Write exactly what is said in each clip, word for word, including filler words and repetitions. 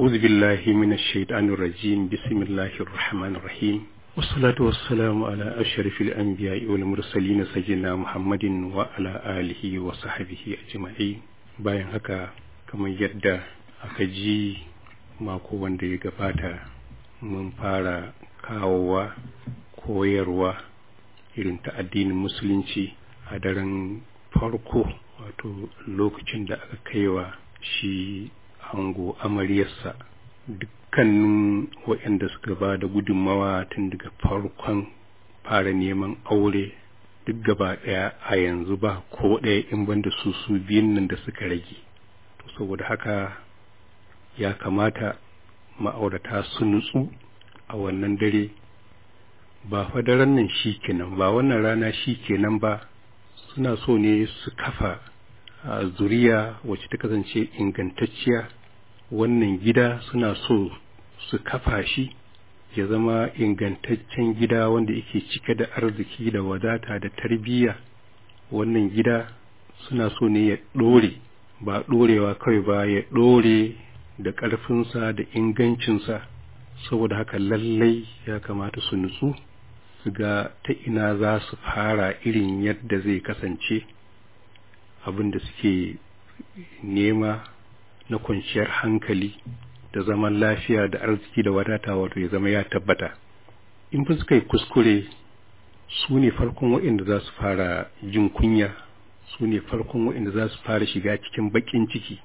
أعوذ بالله من الشيطان الرجيم بسم الله الرحمن الرحيم والصلاة والسلام على أشرف الأنبياء والمرسلين سيدنا محمد وعلى آله وصحبه أجمعين. bayan haka kamar yadda aka ji mako wanda ya gabata mun fara kawowa koyarwa irin ta addinin musulunci a daren farko, wato lokacin da aka kaiwa shi ango amaryarsa dukkanin waɗanda suka ba da gudunmawa tun daga farkon fara neman aure duk gaba ɗaya a yanzu ba ko ɗaya in banda su su biyun nan da suka rage. To saboda haka ya kamata ma'aurata su nutsu a wannan dare, ba fa daren nan shi kenan ba, wannan rana shi kenan ba. Suna so ne su kafa a zuriya wacce ta kasance ingantacciya. Wannan gida suna so su kafa shi ya zama ingantaccen gida wanda yake cike da arziki da wadata da tarbiyya. Wannan gida suna so ne ya ɗore, ba ɗorewa kawai ba, ya ɗore da ƙarfinsa da ingancinsa. Saboda haka lallai ya kamata su nutsu su ga ta ina za su fara irin yadda zai kasance abin da suke nema na kwanciyar hankali da zaman lafiya da arziki da wadata, wato ya zama ya tabbata. In fa suka yi kuskure, su ne farkon waɗanda za su fara jin kunya, su ne farkon waɗanda za su fara shiga cikin baƙin ciki,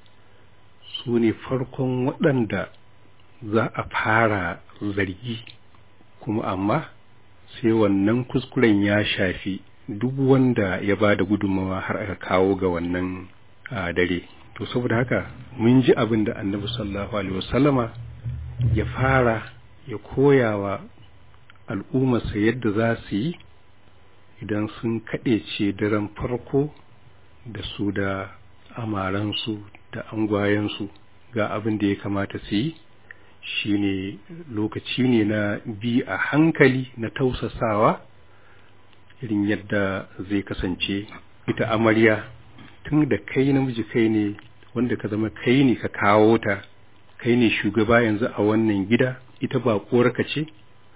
su ne farkon waɗanda za a fara zargi. Kuma amma sai wannan kuskuren ya shafi duk wanda ya ba da gudunmawa har aka kawo ga wannan dare. To saboda haka mun ji abin da annabi sallallahu alaihi wasallama ya fara ya koyawa al'ummarsa yadda za su yi idan sun kaɗece daren farko da su da amaransu da angwayensu. Ga abin da ya kamata su yi shine lokaci ne na bi a hankali, na tausasawa, irin yadda zai kasance ita amarya tun da kai namiji kai ne wanda ka zama kai ne ka kawo ta, kai ne shugaba yanzu a wannan gida, ita ba ka ce.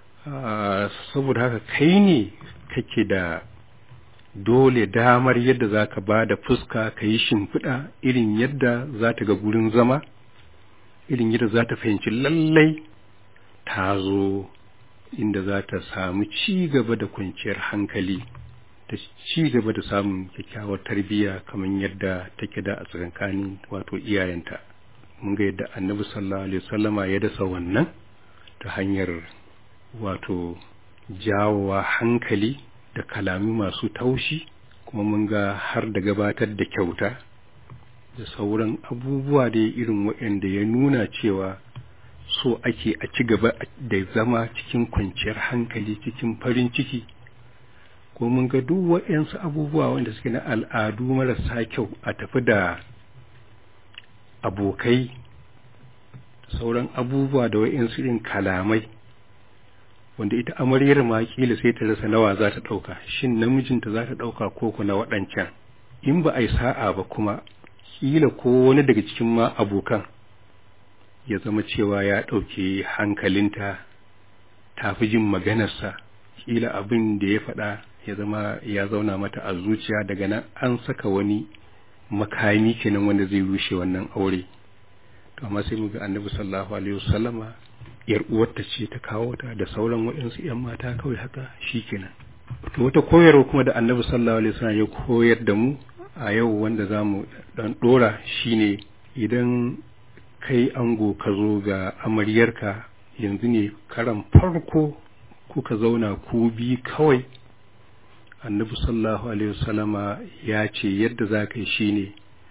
Saboda haka kai ne kake da dole damar yadda za ka ba da fuska, ka yi shimfiɗa irin yadda za ta ga gurin zama, irin yadda za ta fahimci lallai ta zo inda za ta samu ci gaba da kwanciyar hankali, ta ci gaba da samun kyakkyawar tarbiyya kamar yadda take da a tsakankanin wato iyayenta. Mun ga yadda annabi sallallahu alaihi wasallama ya dasa wannan ta hanyar wato jawowa hankali da kalami masu taushi, kuma mun ga har da gabatar da kyauta da sauran abubuwa da irin waɗanda ya nuna cewa so ake a ci gaba da zama cikin kwanciyar hankali, cikin farin ciki. Ko mun ga duk waɗansu abubuwa wanda suke na al'adu marasa kyau, a tafi da abokai, sauran abubuwa da waɗansu irin kalamai wanda ita amaryar ma kila sai ta rasa nawa za ta ɗauka, shin namijinta za ta ɗauka ko ku na waɗancan. In ba a yi sa'a ba kuma kila ko wani daga cikin ma abokan ya zama cewa ya ɗauke hankalinta, ta fi jin maganarsa, kila abin da ya faɗa ya zama ya zauna mata a zuciya. Daga nan an saka wani makami kenan wanda zai rushe wannan aure. To amma sai muga annabi sallallahu alaihi wasallama yar uwarta ce ta kawo ta da sauran waɗansu ƴan mata kawai haka shikenan. To wata koyarwa kuma da annabi sallallahu alaihi wasallam ya koyar da mu a yau wanda zamu dan dora shine, idan kai ango ka zo ga amaryarka, yanzu ne karan farko kuka zauna ku bi kawai. Annabi sallallahu alaihi wasallama ya ce yadda za ka yi shi ne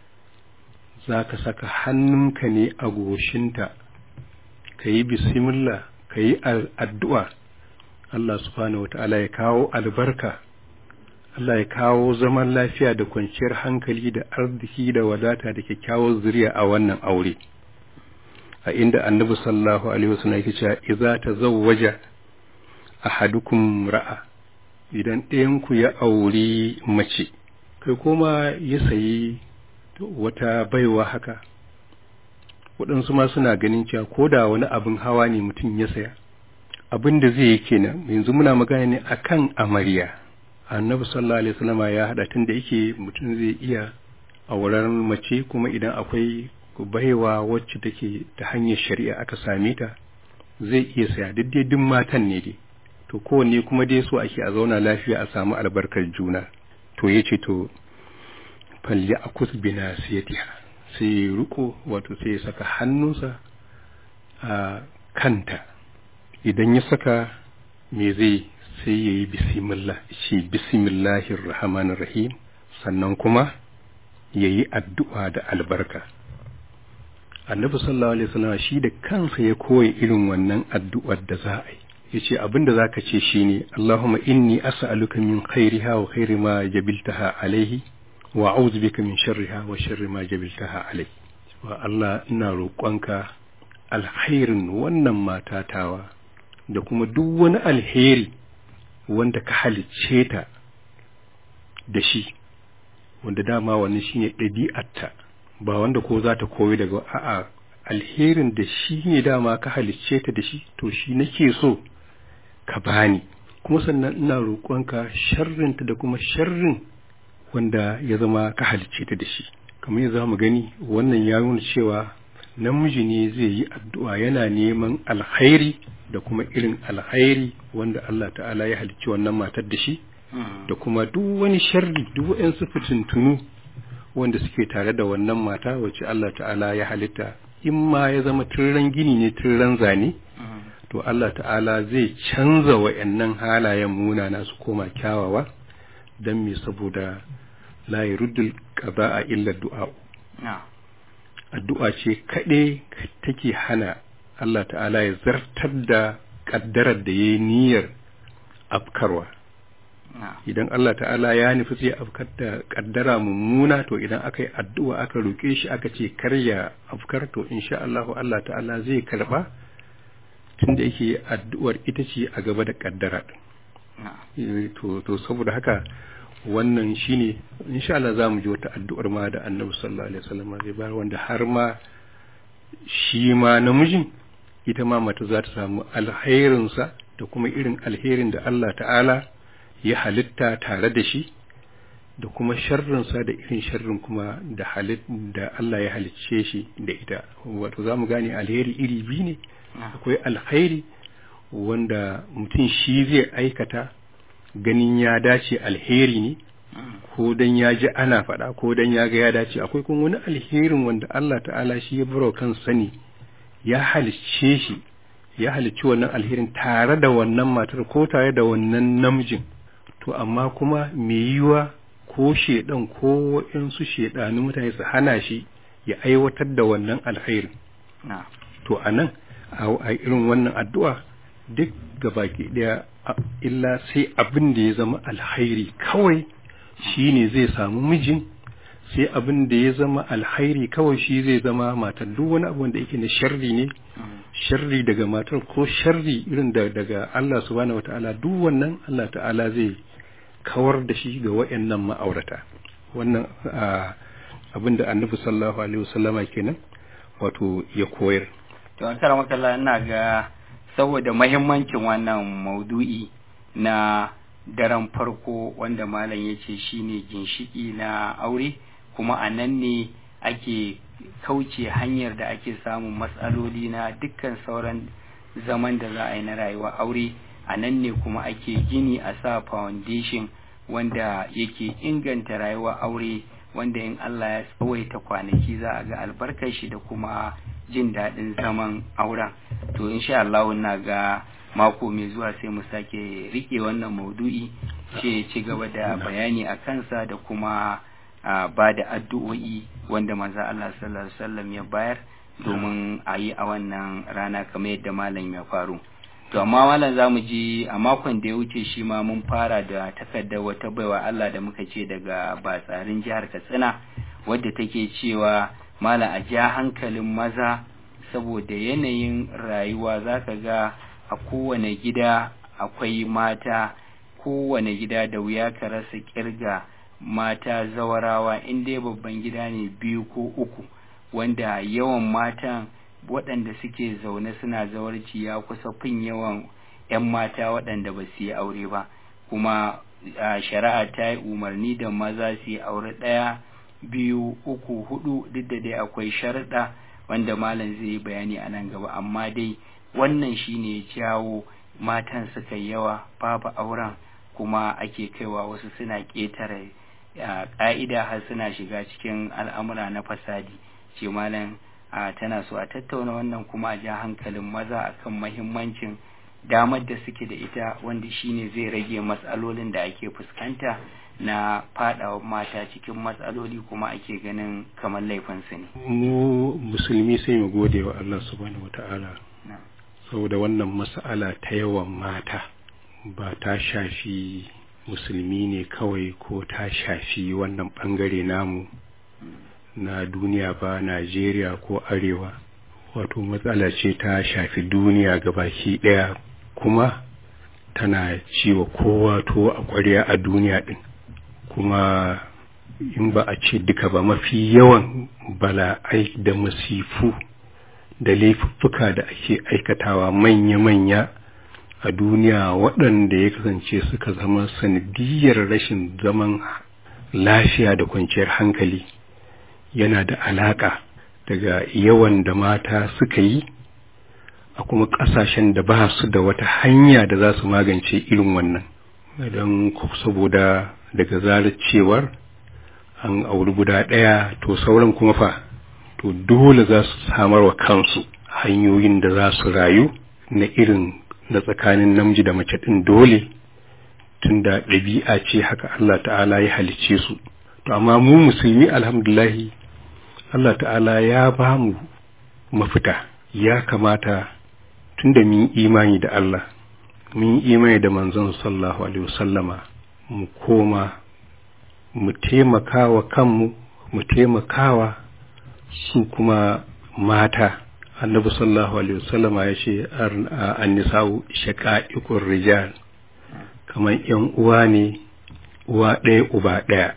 za ka saka hannunka ne a goshinta, ka yi bismillah, ka yi addu'a Allah subhanahu wa ta'ala ya kawo albarka, Allah ya kawo zaman lafiya da kwanciyar hankali da arziki da wadata da kyakkyawar zuriya a wannan aure. A inda annabi sallallahu alaihi wasallam yake cewa idza tazawwaja ahadukum ra'a, idan ɗayanku ya auri mace, kai kuma ya sayi wata baiwa haka, waɗansu ma suna ganin cewa ko da wani abin hawa ne mutum ya saya abin da zai yi kenan. Yanzu muna magana ne akan amarya. Annabi sallallahu alaihi wasallam ya hada tun da yake mutum zai iya auren mace, kuma idan akwai baiwa wacce take ta hanyar shari'a aka same ta zai iya saya, duk dai duk matan ne dai, to kowanne kuma dai so ake a zauna lafiya a samu albarkar juna. To yace to falli akus bina siyatiha, sai ruko wato sai ya saka hannunsa a kanta. Idan ya saka me zai sai yayi bismillah, shi bismillahir rahmanir rahim, sannan kuma yayi addu'a da albarka. Annabi sallallahu alaihi wasallam shi da kansa ya koyi irin wannan addu'ar da za a yi. Yace abinda zaka ce shine Allahumma inni as'aluka min khairiha wa khairi ma jabiltaha alaihi wa a'udhu bika min sharriha wa sharri ma jabiltaha alaihi. Wa Allah, ina roƙonka alkhairin wannan matatawa da kuma duk wani alheri wanda ka halicce ta da shi, wanda dama wannan shine ɗabi'arta, ba wanda ko za ta koyi daga a'a alherin da shi ne dama ka halicce ta da shi, to shi nake so ka bani. Kuma sannan ina roƙonka sharrinta da kuma sharrin wanda ya zama ka halicce ta da shi. Kamar yadda zamu gani wannan ya nuna cewa namiji ne zai yi addu'a yana neman alkhairi da kuma irin alkhairi wanda Allah ta'ala ya halicci wannan matar da shi, da kuma duk wani sharri, duk waɗansu fitintunu wanda suke tare da wannan mata wacce Allah ta'ala ya halitta. In ma ya zama turren gini ne, turren zane, to Allah ta'ala zai canza waɗannan halayen munana su koma kyawawa. Dan me? Saboda la yuruddul qada'a illa du'a. Addu'a ce kaɗai take hana Allah ta'ala ya zartar da ƙaddarar da ya yi niyyar afkarwa. Idan Allah ta'ala ya nufi sai afkar da ƙaddara mummuna, to idan aka yi addu'a aka roƙe shi aka ce kar ya afkar, to insha Allah Allah ta'ala zai karɓa, tunda yake addu'ar ita ce a gaba da ƙaddara. To to saboda haka wannan shine insha Allah za mu ji wata addu'ar ma da Annabi sallallahu alaihi wasallam zai bayar, wanda har ma shi ma namijin ita ma mata za ta samu alherinsa da kuma irin alherin da Allah ta'ala ya halitta tare da shi, da kuma sharrinsa da irin sharrin kuma da halit da Allah ya halicce shi da ita. Wato za mu gane alheri iri biyu ne. Akwai alkhairi wanda mutum shi zai aikata ganin ya dace alheri ne, ko dan ya ji ana faɗa ko dan ya ga ya dace. Akwai kuma wani alherin wanda Allah ta'ala shi ya baro kan sani, ya halicce shi, ya halicci wannan alherin tare da wannan matar ko tare da wannan namijin. To amma kuma me yiwa ko shedan ko waɗansu shedanu mutane su hana shi ya aiwatar da wannan alherin. To anan a irin wannan addu'a duk gabaki daya illa sai abin da ya zama alkhairi kawai shine zai samu mijin, sai abin da ya zama alkhairi kawai shi zai zama matar. Duk wani abu da yake na sharri ne, sharri daga matar ko sharri irin da daga Allah subhanahu wataala, duk wannan Allah ta'ala zai kawar da shi ga wayannan ma'aurata. Wannan abin da Annabi sallallahu alaihi wasallama kenan wato ya koyar. To an karama kallah, ina ga saboda mahimmancin wannan maudu'i na daren farko wanda malam ya ce shine ginshiki na aure, kuma a nan ne ake kauce hanyar da ake samun matsaloli na dukkan sauran zaman da za a yi na rayuwa aure. A nan ne kuma ake gini a sa foundation wanda yake inganta rayuwa aure, wanda in Allah ya tsawaita kwanaki za a ga albarkar shi da kuma jin daɗin zaman auren. To insha Allah na ga mako mai zuwa sai mu sake rike wannan maudu'i, ce ci gaba da bayani a kansa da kuma ba da addu'o'i wanda manzo Allah sallallahu alaihi wasallam ya bayar domin a yi a wannan rana kamar yadda malam ya faru. To amma malam za mu ji a makon da ya wuce shi ma mun fara da takardar wata baiwa Allah da muka ce daga Batsarin jihar Katsina, wadda take cewa malam a ja hankalin maza saboda yanayin rayuwa. Zaka ga a kowane gida akwai mata, kowane gida da wuya ka rasa kirga mata zawarawa, in dai babban gida ne biyu ko uku, wanda yawan matan waɗanda suke zaune suna zawarci ya kusa fin yawan 'yan mata waɗanda ba su yi aure ba, kuma shari'a ta yi umarni da maza su yi aure ɗaya biyu uku hudu, duk da dai akwai sharuɗa wanda malam zai yi bayani a nan gaba, amma dai wannan shine jawo matan suka yawa babu auren, kuma ake kaiwa wasu suna ƙetare ƙa'ida har suna shiga cikin al'amura na fasadi. Ce malam tana so a tattauna wannan kuma a ja hankalin maza akan mahimmancin damar da suke da ita, wanda shine zai rage matsalolin da ake fuskanta na fadawa mata cikin matsaloli kuma ake ganin kamar laifinsu ne. Mu musulmi sai mu gode wa Allah subhanahu wata'ala saboda wannan mas'ala ta yawan mata ba ta shafi musulmi ne kawai ko ta shafi wannan bangare namu na duniya ba, Najeriya ko arewa, wato matsala ce ta shafi duniya gabaki daya, kuma tana ciwa kowa to a ƙwarya a duniya din. Kuma in ba a ce duka ba, mafi yawan bala'ai da masifu da laifuffuka da ake aikatawa manya-manya a duniya waɗanda ya kasance suka zama sanadiyar rashin zaman lafiya da kwanciyar hankali yana da alaƙa daga yawan da mata suka yi a kuma ƙasashen da ba su da wata hanya da za su magance irin wannan, don saboda daga zarar cewar an auri guda ɗaya to sauran kuma fa to dole za su samar wa kansu hanyoyin da za su rayu na irin na tsakanin namiji da mace ɗin dole, tunda ɗabi'a ce haka Allah ta'ala ya halicce su. To amma mu musulmi alhamdulahi Allah ta'ala ya ba mu mafita. Ya kamata tunda mun imani da Allah, mun imani da manzon sallallahu alaihi wasallama, mu koma mu taimakawa kanmu, mu taimakawa su kuma mata. Annabi sallallahu alaihi wasallama ya ce an-nisa'u shaqa'iqur rijal, kamar yan uwa ne, uwa ɗaya uba ɗaya.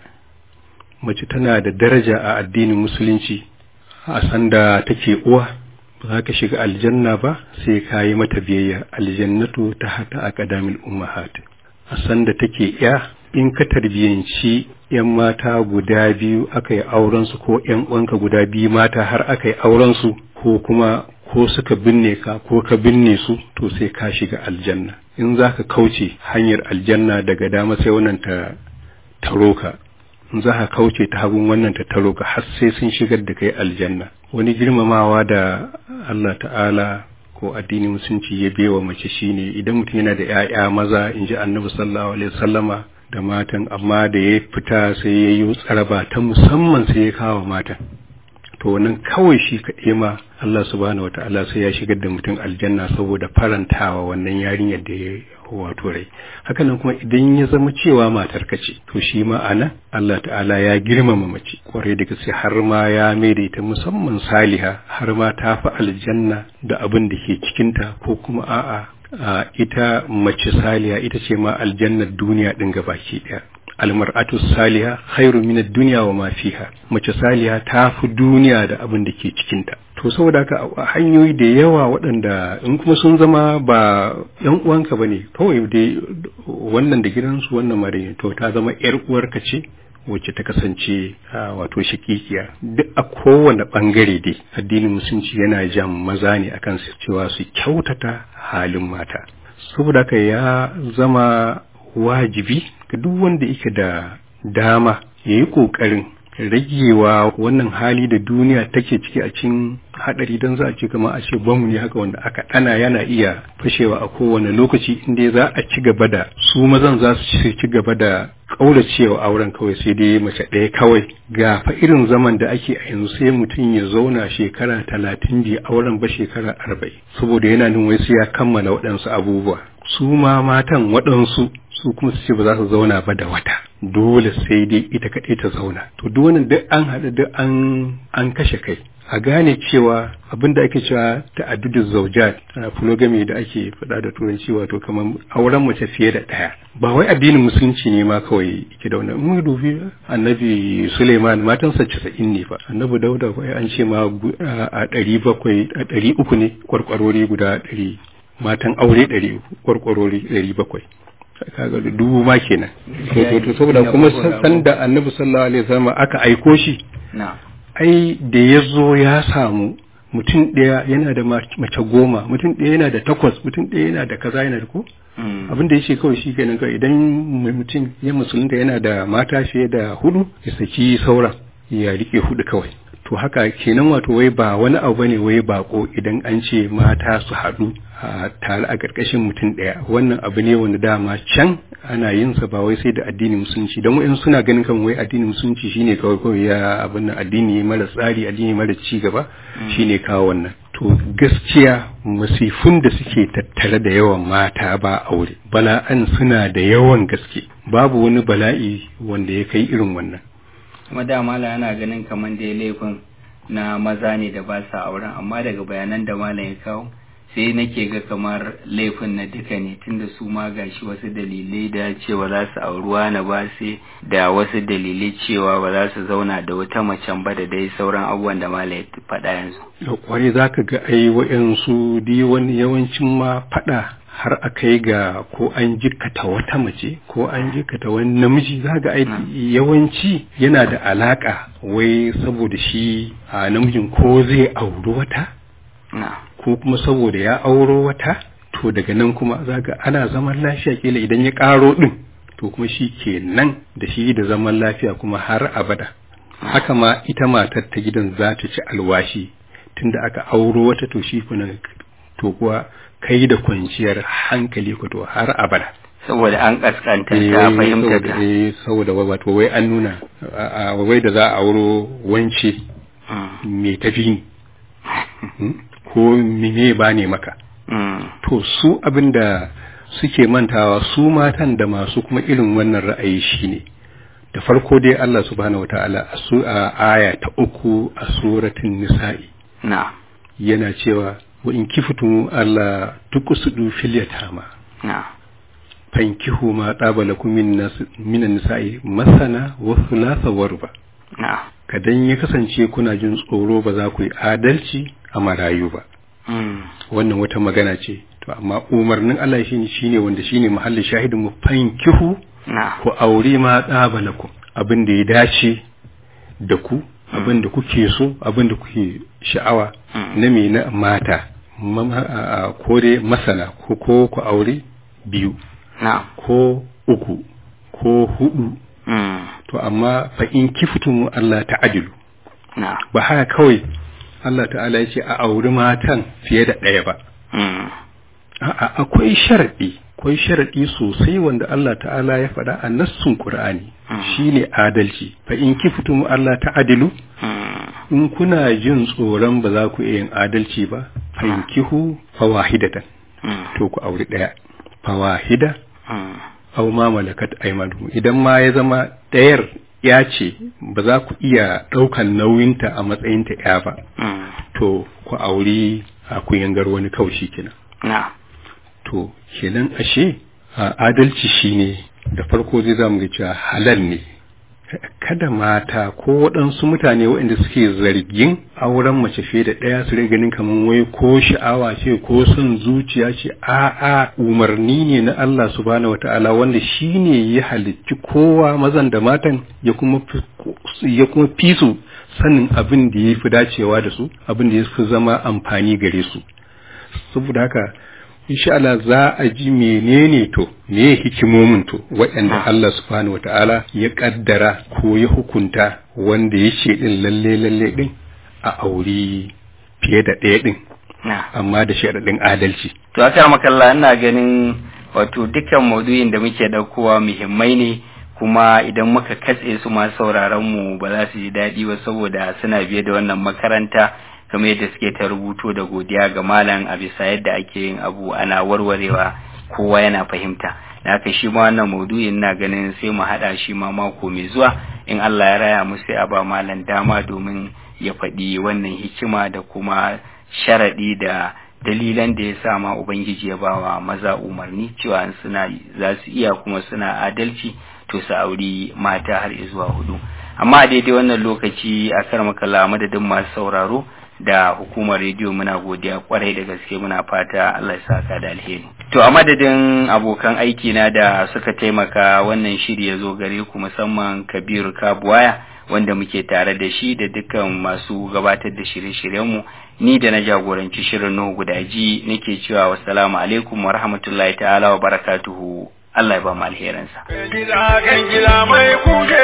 Mace tana da daraja a addinin musulunci, a sanda take uwa ba za ka shiga aljanna ba sai ka yi mata biyayya. Aljannatu tahta aqdamil ummahat. A sanda take ya, in ka tarbiyanci yan mata guda biyu aka yi auren su, ko yan uwanka guda biyu mata har aka yi auren su, ko kuma ko suka binne ka ko ka binne su, to sai ka shiga aljanna. In za ka kauce hanyar aljanna daga dama sai wannan ta taro ka, in za ka kauce ta hagun wannan ta taro ka, har sai sun shigar da kai aljanna. Wani girmamawa da Allah ta'ala ko addinin musulunci ya bewa mace shine idan mutum yana da 'ya'ya maza, in ji Annabi sallallahu alaihi wasallama, da matan, amma da ya fita sai ya yi tsaraba ta musamman sai ya kawo matan, to wannan kawai shi kaɗai ma Allah subhanahu wata'ala sai ya shigar da mutum aljanna saboda farantawa wannan yarinyar da ya wato rai. Haka nan kuma idan ya zama cewa matar ka ce, to shi ma ana Allah ta'ala ya girmama mace kwarai da gaske, har ma ya maida ita musamman saliha, har ma ta fi aljanna da abin da ke cikinta, ko kuma a'a a ita mace saliha ita ce ma aljannar duniya din gabaki daya. Almar'atu saliha khairu min ad-dunya wa ma fiha. Mace saliha ta fi duniya da abin da ke cikin ta. To saboda haka hanyoyi da yawa waɗanda in kuma sun zama ba yan uwanka bane, kawai dai wannan da gidansu wannan mare, to ta zama yar uwarka ce wacce ta kasance wato shakikiya. Duk a kowane bangare dai addinin musulunci yana jan maza ne akan su cewa su kyautata halin mata. Saboda haka ya zama wajibi ga duk wanda yake da dama ya yi ƙoƙarin ragewa wannan hali da duniya take ciki a cikin haɗari, don za a ce kama a ce bamu ne haka wanda aka ɗana yana iya fashewa a kowane lokaci, inda za a ci gaba da su mazan za su ci gaba da ƙauracewa auren kawai sai dai mace ɗaya kawai. Ga fa irin zaman da ake a yanzu, sai mutum ya zauna shekara talatin bai auren ba, shekara arba'in, saboda yana nun wai sai ya kammala waɗansu abubuwa. Su ma matan waɗansu su kuma su ce ba za su zauna ba da wata, dole sai dai ita kaɗai ta zauna. To duk wannan duk an haɗu duk an an kashe kai a gane cewa abin da ake cewa ta'addudu zawjat polygamy da ake faɗa da turanci wato kamar auren mace fiye da ɗaya ba wai addinin musulunci ne ma kawai yake da wannan mun dubi annabi Suleiman matansa casa'in ne fa annabi Dauda ko an ce ma a ɗari bakwai a ɗari uku ne kwarkwarori guda ɗari matan aure ɗari uku kwarkwarori ɗari bakwai kaga dubu ma kenan to saboda kuma san da annabi sallallahu alaihi wasallam aka aiko shi ai da ya zo ya samu mutum ɗaya yana da mace goma mutum ɗaya yana da takwas mutum ɗaya yana da kaza yana da ko abin da yake kawai shi kenan kawai idan mutum ya musulunta yana da mata fiye da hudu ya saki sauran ya rike hudu kawai to haka kenan wato wai ba wani abu bane wai bako idan an ce mata su haɗu a tare a ƙarƙashin mutum ɗaya wannan abu ne wanda dama can ana yin sa ba wai sai da addinin musulunci don wa'in suna ganin kan wai addinin musulunci shine kawai kawai ya abin nan addini mara tsari addini mara ci gaba shine kawo wannan to gaskiya masifun da suke tattare da yawan mata ba aure bala'an suna da yawan gaske babu wani bala'i wanda ya kai irin wannan kuma da mala ana ganin kamar da laifin na maza ne da ba sa auren amma daga bayanan da malam ya kawo sai nake ga kamar laifin na duka ne tunda su ma gashi wasu dalilai da cewa za su auruwa na ba sai da wasu dalilai cewa ba za su zauna da wata macen ba da dai sauran abubuwan da malam ya faɗa yanzu. Da kwarai za ka ga ai wa'yansu di wani yawancin ma faɗa har a kai ga ko an jikata wata mace ko an jikata wani namiji za ga ai yawanci yana da alaka wai saboda shi a namijin ko zai auri wata ko kuma saboda ya auro wata to daga nan kuma za ga ana zaman lafiya kila idan ya karo din to kuma shi kenan da shi da zaman lafiya kuma har abada haka ma ita matar ta gidan za ta ci alwashi tunda aka auro wata to shi kuna to kuwa kai da kwanciyar hankali ku to har abada saboda an kaskanta ta fahimta ta eh saboda wato wai an nuna wai da za a auro wance me tafi ko mene ba ne maka to su abinda suke mantawa su matan da masu kuma irin wannan ra'ayi shine da farko dai Allah subhanahu wataala a su a aya ta uku a suratul nisa'i na yana cewa wa in kiftum alla tuqsidu fil yatama na fankihu ma tabalakum min nas min nisa'i masana wa thulatha wa ruba na kadan ya kasance kuna jin tsoro ba za ku yi adalci a marayu ba wannan wata magana ce to amma umarnin Allah shine shine wanda shine mahallin shahidin mu fankihu ku aure ma tsabalakum abin da ya dace da ku abin da kuke so abin da kuke sha'awa na me na mata ko dai masana ko ko ku aure biyu ko uku ko hudu to amma fa in kiftum Allah ta'adilu ba haka kawai Allah ta'ala ya ce a auri matan fiye da ɗaya ba. A'a akwai sharaɗi, akwai sharaɗi sosai wanda Allah ta'ala ya faɗa a nassun Qur'ani shine adalci. Fa in kiftum Allah ta'adilu in kuna jin tsoron ba za ku iya yin adalci ba, fa in kihu fawahidatan. To ku auri ɗaya. Fawahida aw ma malakat aymanukum idan ma ya zama ɗayar ya ce ba za ku iya ɗaukan nauyinta a matsayinta ya ba to ku auri a kuyangar wani kaushi kenan to kenan ashe adalci shine da farko zai zamu ga cewa halal ne kada mata ko waɗansu mutane waɗanda suke zargin auren mace fiye da ɗaya su rage ganin kaman wai ko sha'awa ce ko son zuciya ce a'a umarni ne na Allah subhanahu wataala wanda shine ya halicci kowa mazan da matan ya kuma ya kuma fisu sanin abin da yafi dacewa da su abin da yafi zama amfani gare su saboda haka insha Allah za a ji menene to me hikimomin to waɗanda Allah subhanahu wataala ya kaddara ko ya hukunta wanda ya ce din lalle lalle din a auri fiye da ɗaya din amma da sharadin adalci to aka makalla ina ganin wato dukkan maudu'in da muke daukowa muhimmai ne kuma idan muka katse su ma sauraron mu ba za su ji daɗi ba saboda suna biye da wannan makaranta kamar yadda suke ta rubuto da godiya ga malam a bisa yadda ake yin abu ana warwarewa kowa yana fahimta da haka shi ma wannan maudu'in na ganin sai mu haɗa shi ma mako mai zuwa in Allah ya raya mu sai a ba malam dama domin ya faɗi wannan hikima da kuma sharaɗi da dalilan da ya sa ma Ubangiji ya bawa maza umarni cewa suna za su iya kuma suna adalci to su auri mata har zuwa hudu. Amma a daidai wannan lokaci a karmakalla madadin masu sauraro da hukumar rediyo muna godiya kwarai da gaske, muna fata Allah ya saka da alheri. To a madadin abokan aiki na da suka taimaka wannan shiri ya zo gare ku, musamman Kabiru Kabuwaya wanda muke tare da shi da dukkan masu gabatar da shirye-shiryenmu, ni da na jagoranci shirin Nuhu Gudaji nake cewa wassalamu alaikum wa rahmatullahi ta'ala wa barakatuhu. Allah ya ba mu alherinsa.